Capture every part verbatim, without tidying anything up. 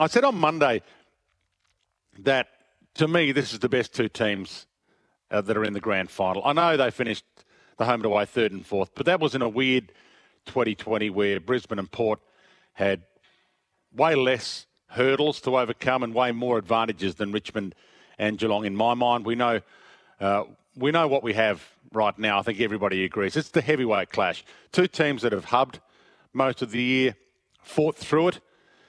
I said on Monday that, to me, this is the best two teams uh, that are in the grand final. I know they finished the home and away third and fourth, but that was in a weird twenty twenty where Brisbane and Port had way less hurdles to overcome and way more advantages than Richmond and Geelong. In my mind, we know uh, we know what we have right now. I think everybody agrees. It's the heavyweight clash. Two teams that have hubbed most of the year, fought through it,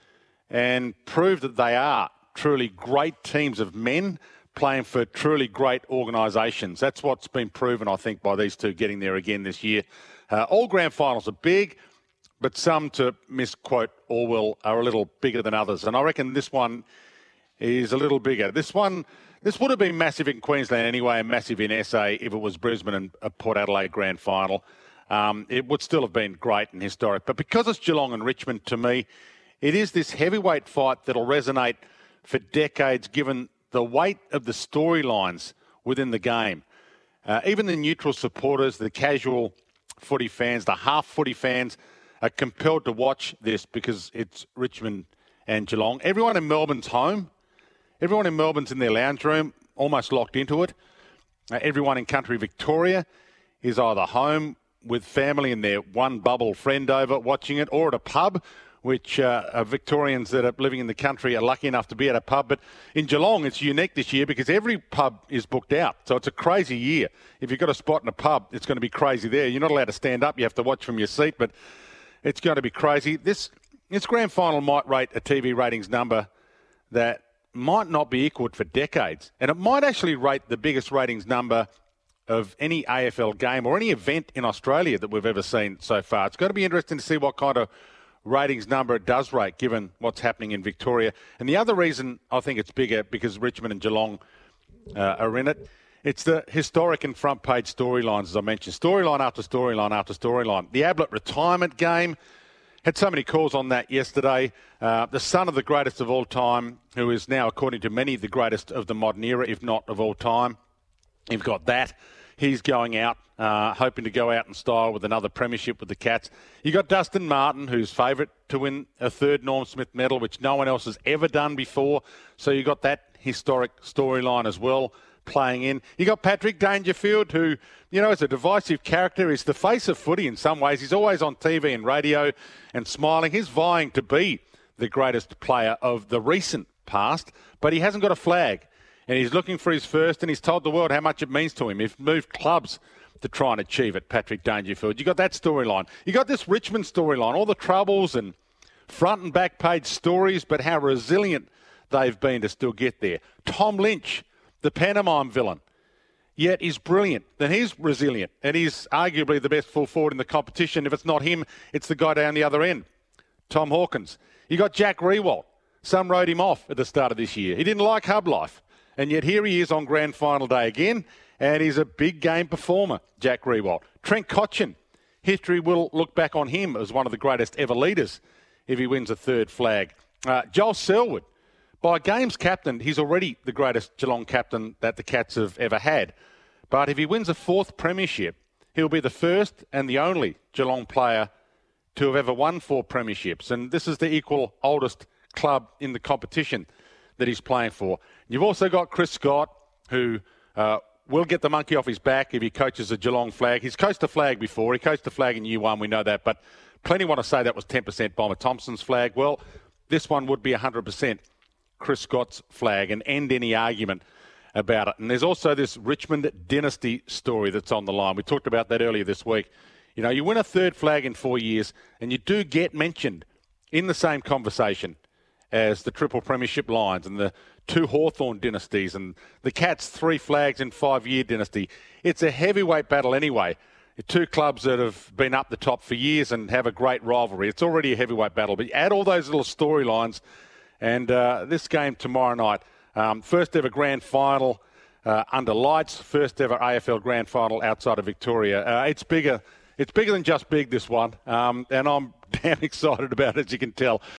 and proved that they are truly great teams of men playing for truly great organisations. That's what's been proven, I think, by these two getting there again this year. Uh, all grand finals are big, but some, to misquote Orwell, are a little bigger than others. And I reckon this one is a little bigger. This one, this would have been massive in Queensland anyway and massive in S A if it was Brisbane and a Port Adelaide grand final. Um, it would still have been great and historic. But because it's Geelong and Richmond, to me, it is this heavyweight fight that'll resonate for decades, given the weight of the storylines within the game. Uh, even the neutral supporters, the casual footy fans, the half footy fans are compelled to watch this because it's Richmond and Geelong. Everyone in Melbourne's home. Everyone in Melbourne's in their lounge room, almost locked into it. Uh, everyone in country Victoria is either home with family and their one bubble friend over watching it, or at a pub, which uh, are Victorians that are living in the country are lucky enough to be at a pub. But in Geelong, it's unique this year because every pub is booked out. So it's a crazy year. If you've got a spot in a pub, it's going to be crazy there. You're not allowed to stand up. You have to watch from your seat, but it's going to be crazy. This this grand final might rate a T V ratings number that might not be equalled for decades. And it might actually rate the biggest ratings number of any A F L game or any event in Australia that we've ever seen so far. It's going to be interesting to see what kind of ratings number it does rate, given what's happening in Victoria. And the other reason I think it's bigger, because Richmond and Geelong uh, are in it, it's the historic and front page storylines, as I mentioned. Storyline after storyline after storyline. The Ablett retirement game, had so many calls on that yesterday. Uh, the son of the greatest of all time, who is now, according to many, the greatest of the modern era, if not of all time. You've got that. He's going out, uh, hoping to go out in style with another premiership with the Cats. You got Dustin Martin, who's favourite to win a third Norm Smith medal, which no one else has ever done before. So you got that historic storyline as well playing in. You got Patrick Dangerfield, who, you know, is a divisive character. He's the face of footy in some ways. He's always on T V and radio and smiling. He's vying to be the greatest player of the recent past, but he hasn't got a flag. And he's looking for his first, and he's told the world how much it means to him. He's moved clubs to try and achieve it, Patrick Dangerfield. You got that storyline. You got this Richmond storyline, all the troubles and front and back page stories, but how resilient they've been to still get there. Tom Lynch, the pantomime villain, yet he's brilliant. And he's resilient, and he's arguably the best full forward in the competition. If it's not him, it's the guy down the other end, Tom Hawkins. You got Jack Riewoldt. Some wrote him off at the start of this year. He didn't like hub life. And yet here he is on grand final day again, and he's a big game performer, Jack Riewoldt. Trent Cotchin, history will look back on him as one of the greatest ever leaders if he wins a third flag. Uh, Joel Selwood, by games captain, he's already the greatest Geelong captain that the Cats have ever had. But if he wins a fourth premiership, he'll be the first and the only Geelong player to have ever won four premierships. And this is the equal oldest club in the competition that he's playing for. You've also got Chris Scott, who uh, will get the monkey off his back if he coaches a Geelong flag. He's coached a flag before. He coached a flag in year one, we know that. But plenty want to say that was ten percent Bomber Thompson's flag. Well, this one would be one hundred percent Chris Scott's flag and end any argument about it. And there's also this Richmond dynasty story that's on the line. We talked about that earlier this week. You know, you win a third flag in four years and you do get mentioned in the same conversation as the triple premiership Lions and the two Hawthorn dynasties and the Cats' three flags in five-year dynasty. It's a heavyweight battle anyway. Two clubs that have been up the top for years and have a great rivalry. It's already a heavyweight battle. But you add all those little storylines, and uh, this game tomorrow night, um, first ever grand final uh, under lights, first ever A F L grand final outside of Victoria. Uh, it's bigger. It's bigger than just big, this one, um, and I'm damn excited about it, as you can tell.